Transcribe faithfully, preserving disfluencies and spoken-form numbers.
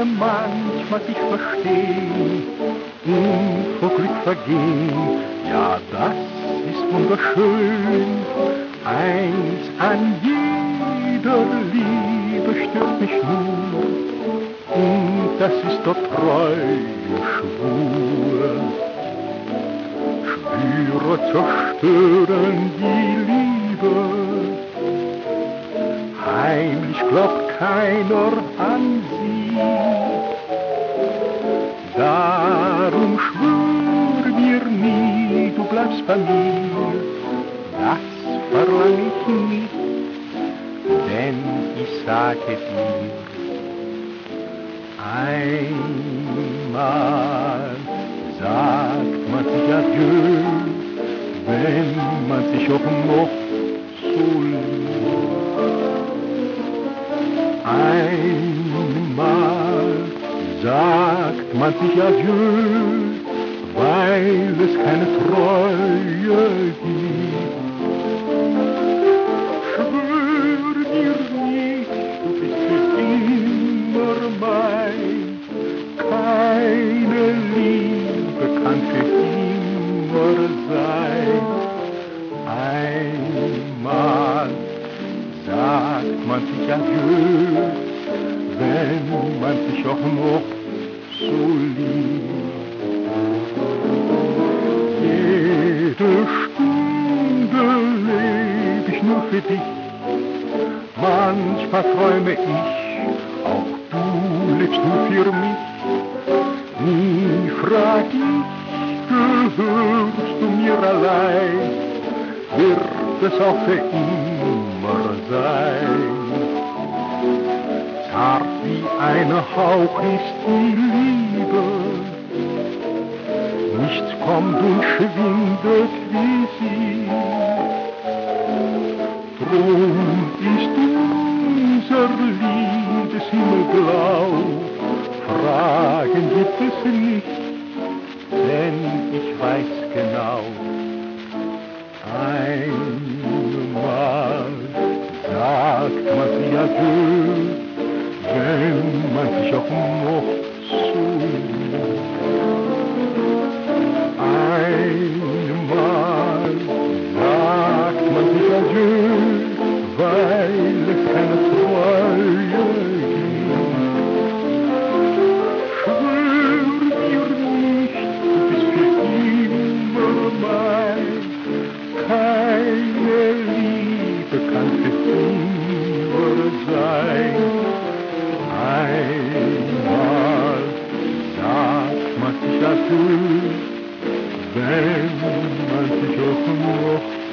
manchmal sich verstehen und vor Glück vergehen. Ja, das ist wunderschön. Eins an jeder Liebe stört mich nur, und das ist der treue Schwur. Schwüre zerstören die Liebe, heimlich glaubt keiner an sie. Darum schwör mir nie, du bleibst bei mir, das verlang ich nicht, denn ich sage dir, einmal sagt man sich adieu, wenn man sich auch noch so liebt. Einmal sagt man sich adieu, weil es keine Treue gibt. Schwör mir nicht, du bist für immer mein, keine Liebe kann für immer sein. Einmal sagt man sich adieu, wenn man sich auch noch so liebt. Jede Stunde lebe ich nur für dich, manchmal träume ich, auch du lebst nur für mich. Nie frag ich, gehörst du mir allein, wird es auch für immer sein. Zart wie ein Hauch ist die Liebe, nichts kommt und schwindet wie sie. Drum ist unser Liebeshimmel blau, Fragen gibt es nicht, denn ich weiß genau, einmal sagt man sich adieu, wenn man sich auch noch so liebt. Einmal sagt man sich adieu, weil es keine Treue gibt. Schwör mir nicht, du bist für immer mein, keine Liebe kann für immer sein. Einmal sagt man sich adieu, wenn man sich auch noch